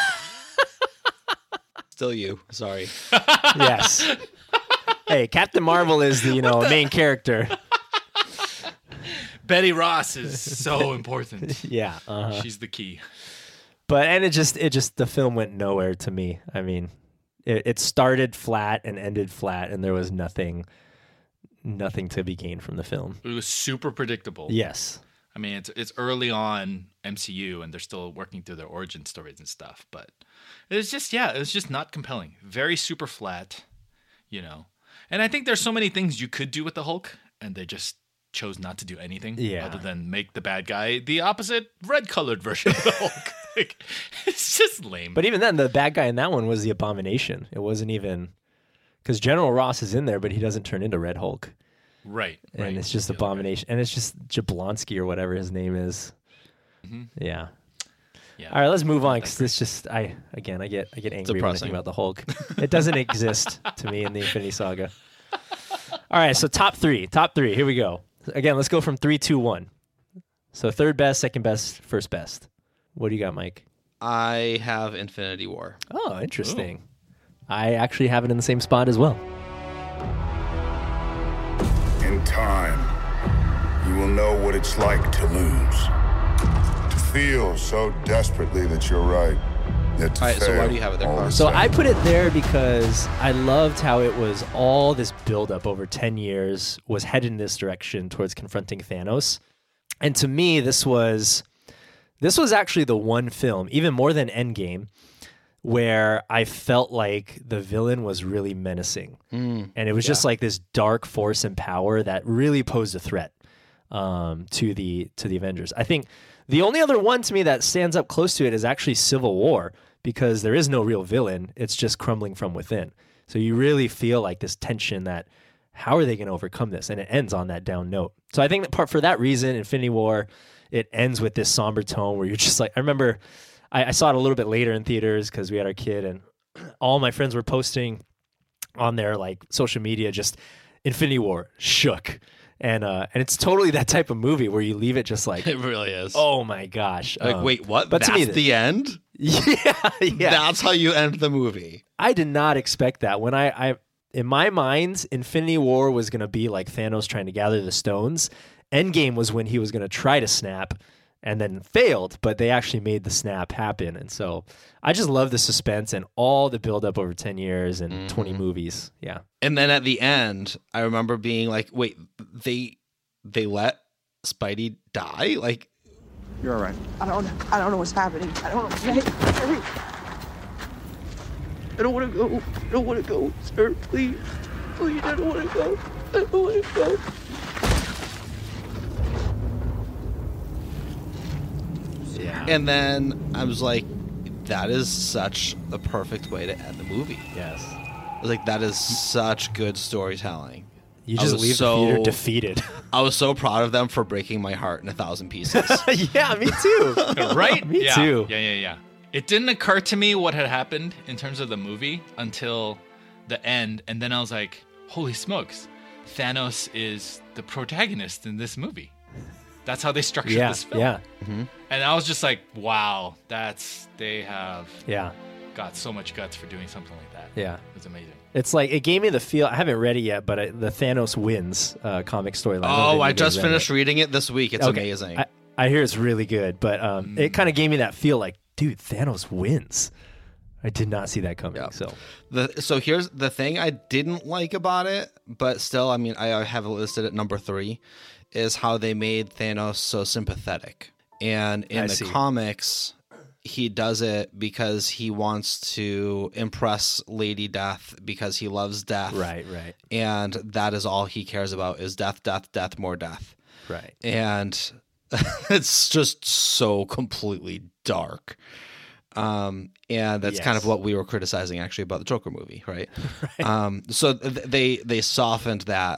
Still you. Sorry. Yes. Hey, Captain Marvel is the main character. Betty Ross is so important. Yeah. She's the key. But it just the film went nowhere to me. I mean, it started flat and ended flat, and there was nothing to be gained from the film. It was super predictable. Yes. I mean, it's early on MCU, and they're still working through their origin stories and stuff. But it was just not compelling. Very super flat, And I think there's so many things you could do with the Hulk, and they just chose not to do anything other than make the bad guy the opposite red-colored version of the Hulk. Like, it's just lame. But even then, the bad guy in that one was the Abomination. It wasn't even because General Ross is in there, but he doesn't turn into Red Hulk. Right. And it's just Abomination, and it's just Jablonski or whatever his name is. Mm-hmm. Yeah. Yeah. All right, let's move on because it's just I get angry when I think about the Hulk. It doesn't exist to me in the Infinity Saga. All right, so top three. Here we go. Again, let's go from 3, 2, 1. So third best, second best, first best. What do you got, Mike? I have Infinity War. Oh, interesting. Ooh. I actually have it in the same spot as well. In time, you will know what it's like to lose. To feel so desperately that you're right. Yet to all right, so why do you have it there, Carl? So I put it there because I loved how it was all this buildup over 10 years was headed in this direction towards confronting Thanos. And to me, this was actually the one film, even more than Endgame, where I felt like the villain was really menacing. And it was just like this dark force and power that really posed a threat to the Avengers. I think the only other one to me that stands up close to it is actually Civil War, because there is no real villain. It's just crumbling from within. So you really feel like this tension that how are they going to overcome this? And it ends on that down note. So I think that for that reason, Infinity War, it ends with this somber tone where you're just like, I remember I saw it a little bit later in theaters because we had our kid, and all my friends were posting on their like social media just Infinity War shook. And it's totally that type of movie where you leave it just like it really is. Oh my gosh! Like, wait, what? But that's to me, the end. Yeah. That's how you end the movie. I did not expect that. When I in my mind, Infinity War was going to be like Thanos trying to gather the stones. Endgame was when he was going to try to snap and then failed, but they actually made the snap happen. And so I just love the suspense and all the buildup over 10 years and 20 movies. Yeah. And then at the end, I remember being like, wait, they let Spidey die? Like, you're all right. I don't know what's happening. I don't know. Hey. I don't want to go. I don't want to go, sir. Please. Please, I don't want to go. I don't want to go. Yeah. And then I was like, that is such the perfect way to end the movie. Yes. I was like, that is such good storytelling. You just leave the theater defeated. I was so proud of them for breaking my heart in 1,000 pieces. Yeah, me too. Right? Me too. Yeah. It didn't occur to me what had happened in terms of the movie until the end. And then I was like, holy smokes, Thanos is the protagonist in this movie. That's how they structured this film. Yeah. Mm-hmm. And I was just like, wow, they have got so much guts for doing something like that. Yeah. It was amazing. It's like, it gave me the feel, I haven't read it yet, but the Thanos Wins comic storyline. Oh, I just finished reading it this week. It's amazing. I hear it's really good, but it kind of gave me that feel like, dude, Thanos wins. I did not see that coming. Yeah. So here's the thing I didn't like about it, but still, I mean, I have it listed at number 3, is how they made Thanos so sympathetic. And in the comics, he does it because he wants to impress Lady Death because he loves death. Right. And that is all he cares about is death, death, death, more death. Right. And it's just so completely dark. And that's kind of what we were criticizing actually about the Joker movie, right? Right. So they softened that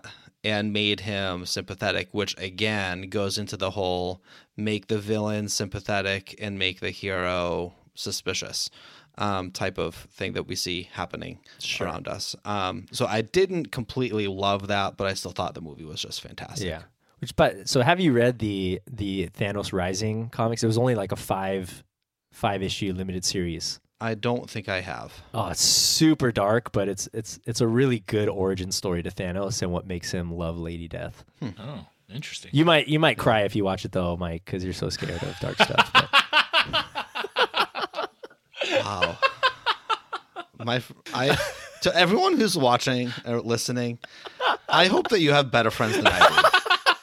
and made him sympathetic, which again goes into the whole make the villain sympathetic and make the hero suspicious type of thing that we see happening around us. So I didn't completely love that, but I still thought the movie was just fantastic. Yeah. So have you read the Thanos Rising comics? It was only like a five issue limited series. I don't think I have. Oh, it's super dark, but it's a really good origin story to Thanos and what makes him love Lady Death. Oh, interesting. You might cry if you watch it though, Mike, because you're so scared of dark stuff. But. Wow. To everyone who's watching or listening, I hope that you have better friends than I do.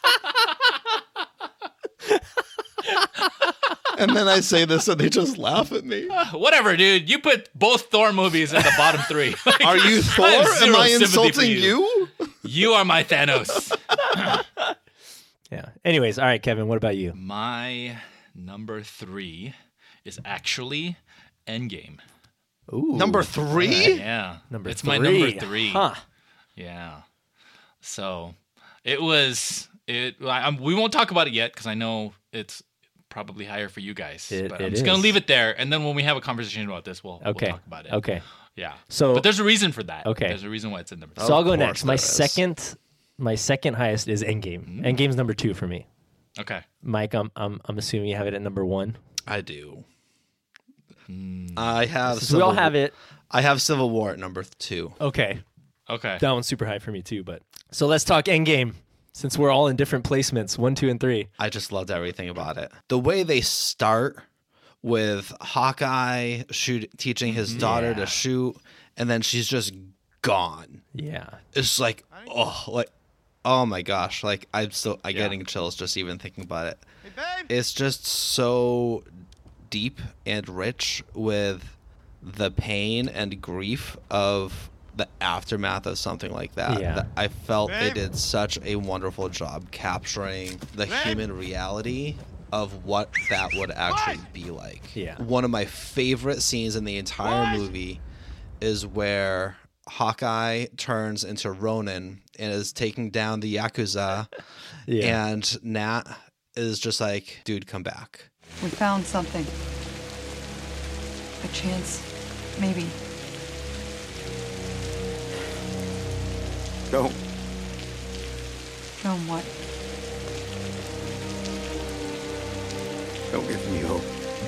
And then I say this and they just laugh at me. Whatever, dude. You put both Thor movies in the bottom 3. Like, Are you Thor? Am I insulting you? You are my Thanos. Yeah. Anyways, all right, Kevin, what about you? My number 3 is actually Endgame. Ooh. Number 3? Yeah. It's my number 3. Huh. Yeah. So it was we won't talk about it yet because I know it's probably higher for you guys. But I'm just going to leave it there. And then when we have a conversation about this, we'll talk about it. Okay. Yeah. So, but there's a reason for that. Okay. There's a reason why it's in number 3. So I'll go next. My second highest is Endgame. Mm-hmm. Endgame's number 2 for me. Okay. Mike, I'm assuming you have it at number 1. I do. I have. We all have it. I have Civil War at number 2. Okay. Okay. That one's super high for me too. But so let's talk Endgame. Since we're all in different placements, 1, 2, and 3. I just loved everything about it. The way they start with Hawkeye teaching his daughter to shoot, and then she's just gone. Yeah. It's like, oh my gosh. Like I'm getting chills just even thinking about it. Hey, babe. It's just so deep and rich with the pain and grief of the aftermath of something like that. Yeah. I felt they did such a wonderful job capturing the human reality of what that would actually be like. Yeah. One of my favorite scenes in the entire movie is where Hawkeye turns into Ronin and is taking down the Yakuza, and Nat is just like, dude, come back. We found something. A chance, maybe. Don't. Show 'em what? Don't give me hope.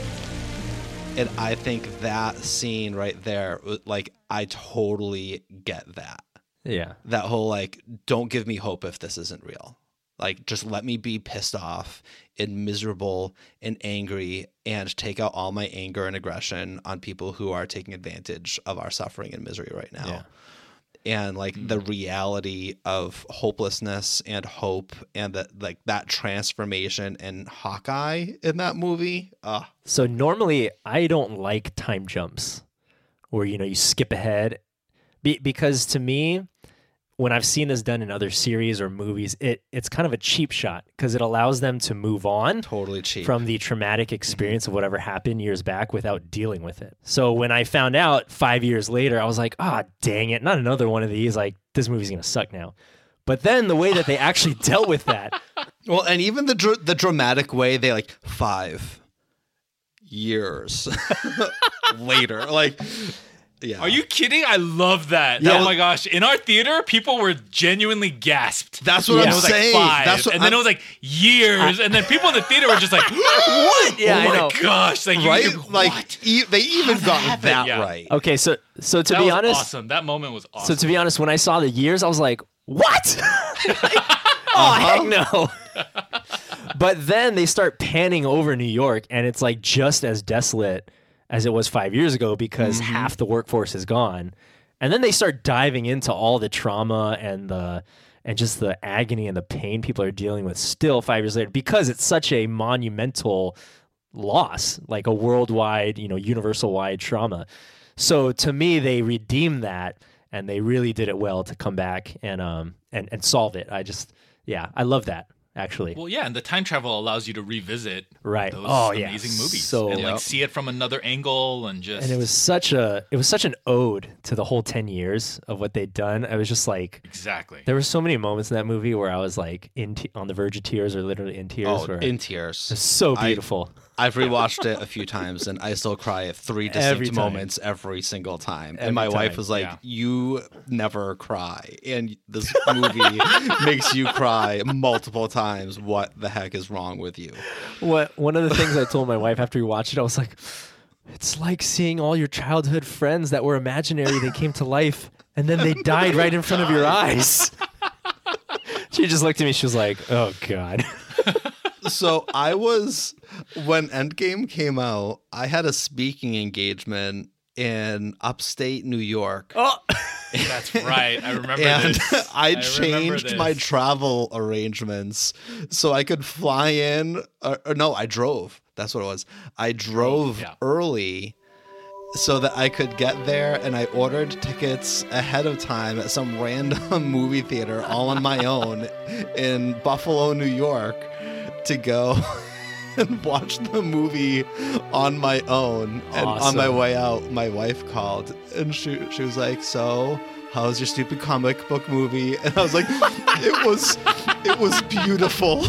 And I think that scene right there, like, I totally get that. Yeah. That whole, like, don't give me hope if this isn't real. Like, just let me be pissed off and miserable and angry and take out all my anger and aggression on people who are taking advantage of our suffering and misery right now. Yeah. And like the reality of hopelessness and hope and that transformation in Hawkeye in that movie. So normally I don't like time jumps where, you skip ahead because to me, when I've seen this done in other series or movies, it's kind of a cheap shot because it allows them to move on Totally cheap. from the traumatic experience of whatever happened years back without dealing with it. So when I found out 5 years later, I was like, dang it, not another one of these. Like, this movie's going to suck now. But then the way that they actually dealt with that. Well, and even the dramatic way they 5 years later, like... Yeah. Are you kidding? I love that. Yeah. Oh my gosh. In our theater, people were genuinely gasped. That's what I'm it was saying. Like 5. And then it was like years. And then people in the theater were just like, what? Yeah, oh I know. my gosh. Like, right? What? They even got that Yeah. right. Okay, so to That be was honest, awesome. That moment was awesome. So to be honest, when I saw the years, I was like, what? Heck no. But then they start panning over New York, and it's like just as desolate as it was 5 years ago because half the workforce is gone. And then they start diving into all the trauma and just the agony and the pain people are dealing with still 5 years later because it's such a monumental loss, like a worldwide, universal-wide trauma. So to me, they redeemed that, and they really did it well to come back and solve it. I love that. actually. Well, yeah, and the time travel allows you to revisit Right. those Oh, yeah. amazing movies So- and like Yep. see it from another angle and just And it was such an ode to the whole 10 years of what they'd done. I was just like, exactly. there were so many moments in that movie where I was like on the verge of tears or literally in tears. Oh, where in tears. it's so beautiful. I've rewatched it a few times and I still cry at 3 Every distinct time. moments every single time. Every And my wife time, was like, yeah. "You never cry, and this movie makes you cry multiple times. What the heck is wrong with you?" One of the things I told my wife after we watched it, I was like, it's like seeing all your childhood friends that were imaginary, they came to life, and then they died right in front of your eyes. She just looked at me, she was like, oh, God. So when Endgame came out, I had a speaking engagement in upstate New York. Oh, That's right. I remember And this. I remember changed my this. travel arrangements so I could fly in. Or no, I drove. That's what it was. I drove yeah. early so that I could get there, and I ordered tickets ahead of time at some random movie theater all on my own in Buffalo, New York, to go and watch the movie on my own. And on my Awesome. way out, my wife called, and she was like, "So, how's your stupid comic book movie?" And I was like, it was beautiful."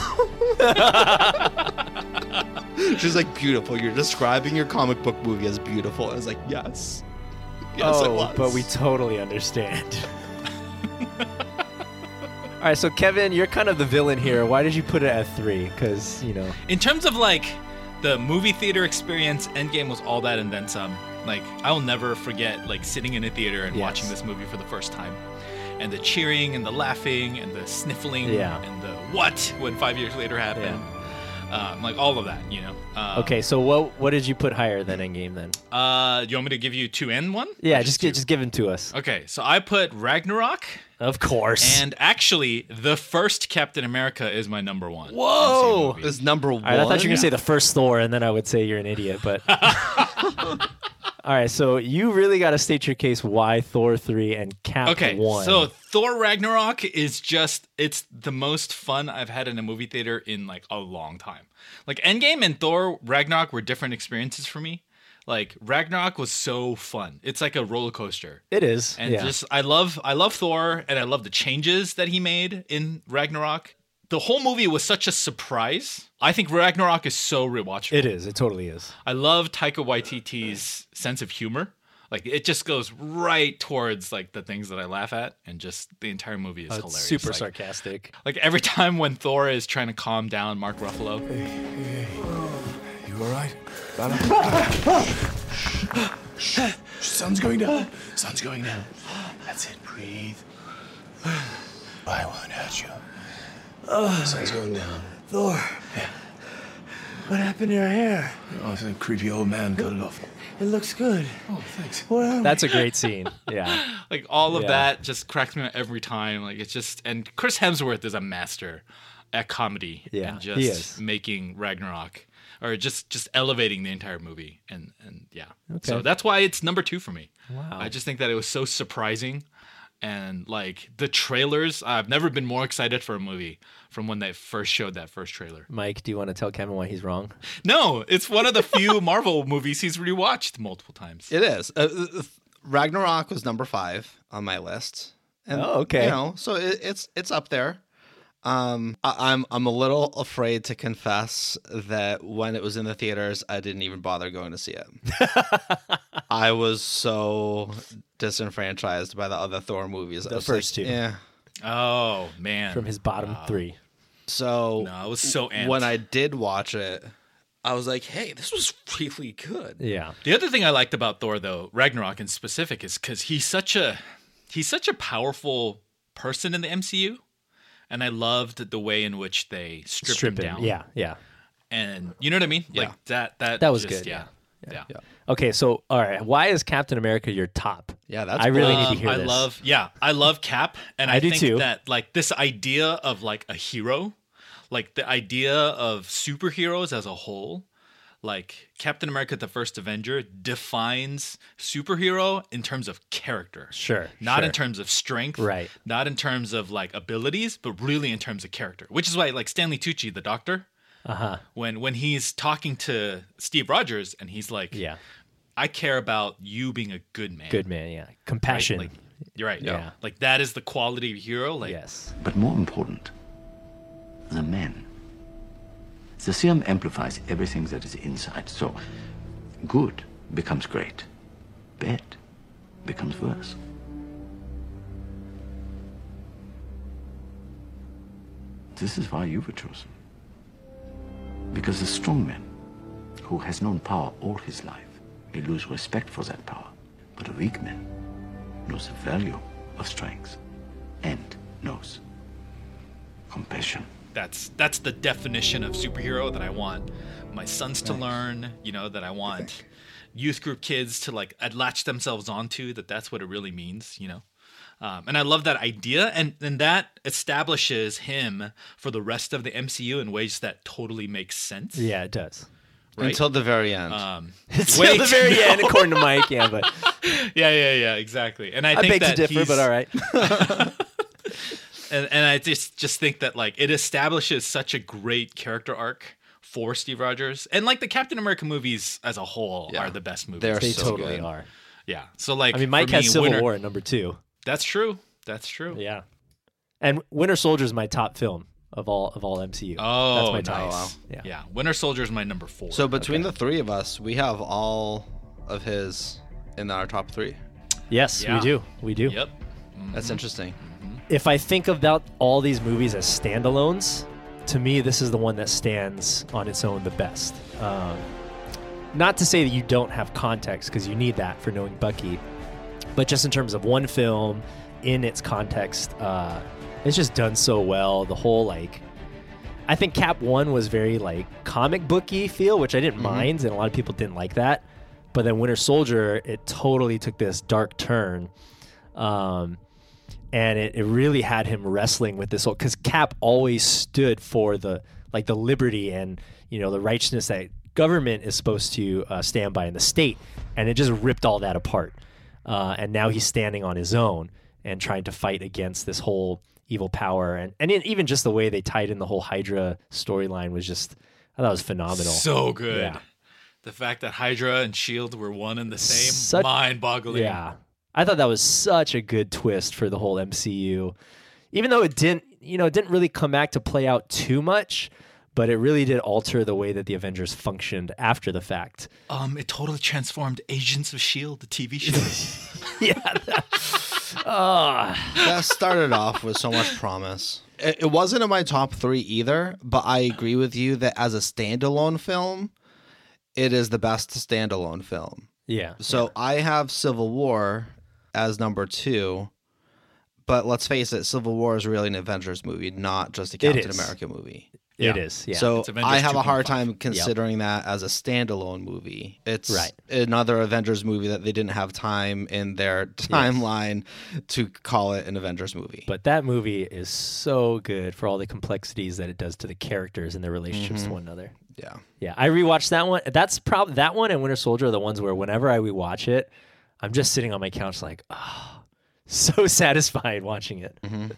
She's like, "Beautiful. You're describing your comic book movie as beautiful." I was like, "Yes. Yes, it was." but we totally understand. All right, so Kevin, you're kind of the villain here. Why did you put it at 3? Because, In terms of like the movie theater experience, Endgame was all that and then some. Like I will never forget like sitting in a theater and Yes. watching this movie for the first time. And the cheering and the laughing and the sniffling Yeah. and the what when 5 years later happened. Like all of that, okay, so what did you put higher than Endgame then? Do you want me to give you 2 and 1? Yeah, Or just two? give them to us. Okay, so I put Ragnarok, Of course. and actually, the first Captain America is my number 1. Whoa! MCU movie. It's number 1. All right, I thought you were going to say the first Thor, and then I would say you're an idiot, but... All right, so you really got to state your case why Thor 3 and Cap Okay, 1. so Thor Ragnarok is it's the most fun I've had in a movie theater in like a long time. Like Endgame and Thor Ragnarok were different experiences for me. Like Ragnarok was so fun. It's like a roller coaster. It is, And yeah. just I love Thor and I love the changes that he made in Ragnarok. The whole movie was such a surprise. I think Ragnarok is so rewatchable. It is. It totally is. I love Taika Waititi's sense of humor. Like it just goes right towards like the things that I laugh at, and just the entire movie is It's hilarious. super like, sarcastic. Like every time when Thor is trying to calm down Mark Ruffalo. You all right? Sun's going down. Sun's going down. That's it. Breathe. I won't hurt you. Sun's going down. Thor. Yeah. What happened to your hair? Oh, some creepy old man cut it off. It looks good. Oh, thanks. What are That's a great scene. Yeah. Like all of Yeah. that just cracks me up every time. Like it's just, and Chris Hemsworth is a master at comedy. Yeah, and he just is. making Ragnarok, or just elevating the entire movie. And yeah. Okay. So that's why it's number 2 for me. Wow. I just think that it was so surprising. And like the trailers, I've never been more excited for a movie from when they first showed that first trailer. Mike, do you want to tell Kevin why he's wrong? No, it's one of the few Marvel movies he's rewatched multiple times. It is. Ragnarok was number 5 on my list. And, Oh, okay. So it's up there. I'm a little afraid to confess that when it was in the theaters, I didn't even bother going to see it. I was so disenfranchised by the other Thor movies. The first 2. Yeah. Oh man. From his bottom 3. So No, I was so amped. when I did watch it, I was like, "Hey, this was really good." Yeah. The other thing I liked about Thor, though, Ragnarok in specific, is because he's such a powerful person in the MCU, and I loved the way in which they stripped him down. Yeah, yeah. And you know what I mean? Yeah. Like that That was just- good, Yeah. yeah. Okay, so all right, why is Captain America your top? Yeah, that's I really bold. need to hear this. I love Cap, and I I do think too. that like this idea of like a hero, like the idea of superheroes as a whole, like Captain America: The First Avenger defines superhero in terms of character. Sure. Not sure. in terms of strength. Right. Not in terms of like abilities, but really in terms of character. Which is why like Stanley Tucci, the Doctor, when he's talking to Steve Rogers and he's like, Yeah. I care about you being a good man. Good man, yeah. Compassion. Right? Like, you're right. Yeah. Like that is the quality of hero. Like yes. But more important, the men. The serum amplifies everything that is inside. So good becomes great. Bad becomes worse. This is why you were chosen. Because the strong man who has known power all his life may lose respect for that power. But a weak man knows the value of strength and knows compassion. that's the definition of superhero that I want my sons to learn, you know, that I want youth group kids to like latch themselves onto, that's what it really means, you know. And I love that idea, and that establishes him for the rest of the MCU in ways that totally make sense. Yeah, it does. Right? Until the very end. Until the very end, according to Mike, yeah, but yeah, exactly. And I think beg that to differ, but all right. and I just think that like it establishes such a great character arc for Steve Rogers, and like the Captain America movies as a whole are the best movies. They so totally good. are. Yeah. So like, I mean, Mike for me, has Civil War at number 2. That's true. That's true. Yeah, and Winter Soldier is my top film of all MCU. Oh, that's my nice. top. Yeah. Winter Soldier is my number 4. So between the three of us, we have all of his in our top 3. Yes, Yeah. we do. Yep. That's interesting. If I think about all these movies as standalones, to me, this is the one that stands on its own the best. Not to say that you don't have context, because you need that for knowing Bucky, but just in terms of one film in its context, it's just done so well. The whole like, I think Cap 1 was very like comic booky feel, which I didn't mind, and a lot of people didn't like that. But then Winter Soldier, it totally took this dark turn. And it really had him wrestling with this whole, because Cap always stood for the liberty and, you know, the righteousness that government is supposed to stand by in the state, and it just ripped all that apart. And now he's standing on his own and trying to fight against this whole evil power, and even just the way they tied in the whole Hydra storyline was just, I thought it was phenomenal. So good. Yeah. The fact that Hydra and S.H.I.E.L.D. were one and the same, mind-boggling. Yeah. I thought that was such a good twist for the whole MCU. Even though it didn't really come back to play out too much, but it really did alter the way that the Avengers functioned after the fact. It totally transformed Agents of S.H.I.E.L.D., the TV show. Yeah. That started off with so much promise. It wasn't in my top 3 either, but I agree with you that as a standalone film, it is the best standalone film. Yeah. So I have Civil War as number 2, but let's face it, Civil War is really an Avengers movie, not just a Captain America movie. It is, yeah. So It's Avengers I have a hard 2.5. time considering that as a standalone movie. It's another Avengers movie that they didn't have time in their timeline to call it an Avengers movie. But that movie is so good for all the complexities that it does to the characters and their relationships to one another. Yeah. Yeah, I rewatched that one. That's probably that one and Winter Soldier are the ones where whenever I rewatch it, I'm just sitting on my couch like, so satisfied watching it.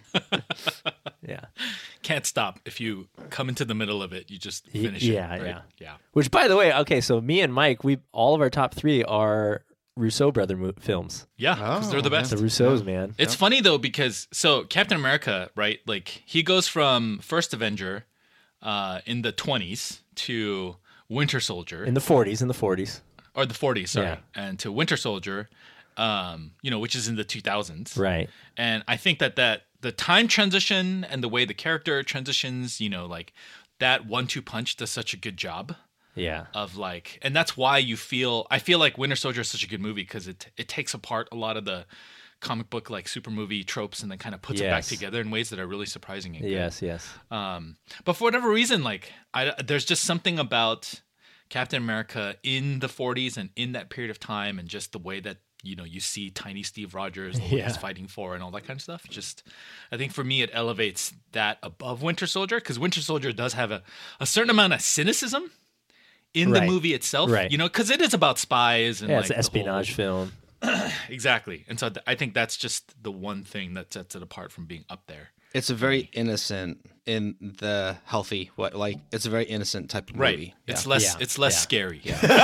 Yeah. Can't stop. If you come into the middle of it, you just finish it. Right? Yeah. Which, by the way, okay, so me and Mike, all of our top 3 are Russo brother films. Yeah, because they're the best. The Russos, man. It's funny though, because so Captain America, right? Like he goes from First Avenger in the 20s to Winter Soldier In the 40s. or the 40s, sorry, Yeah. and to Winter Soldier, which is in the 2000s, Right. And I think that the time transition and the way the character transitions, like that 1-2 punch does such a good job. Yeah. Of like, and that's why I feel like Winter Soldier is such a good movie because it takes apart a lot of the comic book like super movie tropes and then kind of puts it back together in ways that are really surprising and good. Yes. But for whatever reason, like there's just something about Captain America in the 40s and in that period of time, and just the way that you see tiny Steve Rogers, what he's fighting for, and all that kind of stuff. Just, I think for me, it elevates that above Winter Soldier, because Winter Soldier does have a certain amount of cynicism in the movie itself, Right. because it is about spies and it's like an espionage film. Exactly. And so I think that's just the one thing that sets it apart from being up there. It's a very innocent in the healthy way. Like, it's a very innocent type of movie. Right. It's less scary.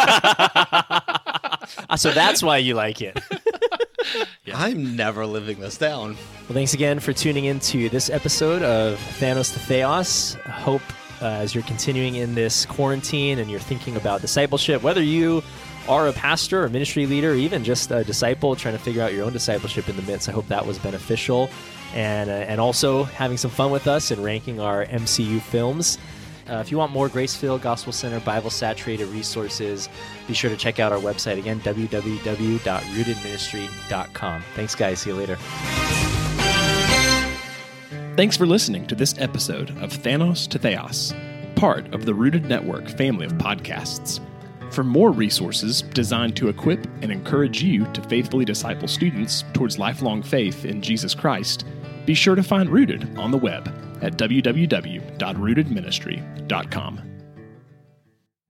So that's why you like it. I'm never living this down. Well, thanks again for tuning into this episode of Thanos to Theos. I hope as you're continuing in this quarantine and you're thinking about discipleship, whether you are a pastor or ministry leader or even just a disciple trying to figure out your own discipleship in the midst, I hope that was beneficial. And also having some fun with us and ranking our MCU films. If you want more Grace-Filled, Gospel-Centered, Bible-saturated resources, be sure to check out our website again, www.rootedministry.com. Thanks, guys. See you later. Thanks for listening to this episode of Thanos to Theos, part of the Rooted Network family of podcasts. For more resources designed to equip and encourage you to faithfully disciple students towards lifelong faith in Jesus Christ, be sure to find Rooted on the web at www.rootedministry.com.